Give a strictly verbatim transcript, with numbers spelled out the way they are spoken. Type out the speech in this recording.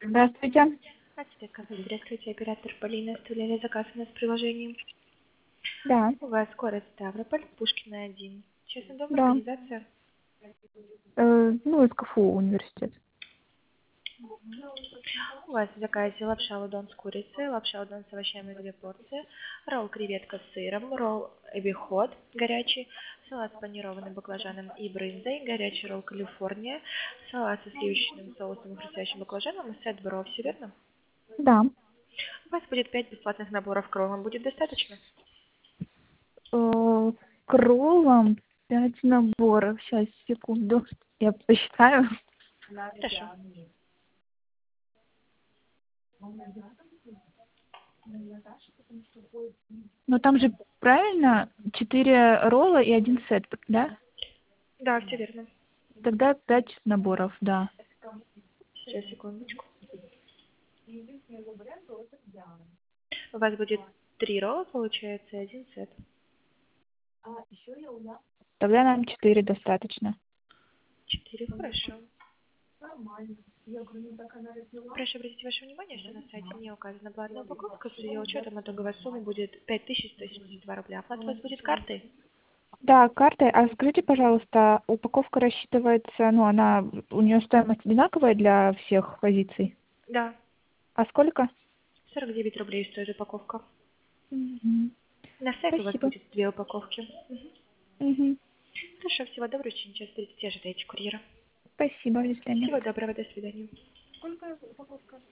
Здравствуйте. Здравствуйте, компьютер, открытие оператор Полина, оставляли заказ у нас в приложении. Да, У вас город Ставрополь, Пушкина один. Честный дом, да. организация. Э, ну, из КФУ университет. У вас в заказе лапша удон с курицей, лапша удон с овощами две порции, ролл креветка с сыром, ролл эбихот горячий, салат с панированным баклажаном и брынзой, горячий ролл Калифорния, салат со сливочным соусом и хрустящим баклажаном и сет бро, все верно? Да. У вас будет пять бесплатных наборов к роллам, будет достаточно? Э, к роллам пять наборов. Сейчас, секунду. Я посчитаю. Хорошо. Но там же правильно четыре ролла и один сет, да? Да, все верно. Тогда пять наборов, да. Сейчас, секундочку. У вас будет три ролла, получается, и один сет. Тогда нам четыре достаточно. Четыре, хорошо. Прошу обратить ваше внимание, что на сайте не указана платная упаковка. С ее учетом итоговая сумма будет пять тысяч сто семьдесят два рубля. Оплата у вас будет картой? Да, картой. А скажите, пожалуйста, упаковка рассчитывается, ну, она, у нее стоимость одинаковая для всех позиций? Да. А сколько? сорок девять рублей стоит упаковка. Мгм. На сайт у вас Спасибо. будет две упаковки. Мгм. Мгм. Хорошо, всего доброго. Через час тридцать ожидайте курьера. Спасибо, до свидания. Всего доброго, до свидания.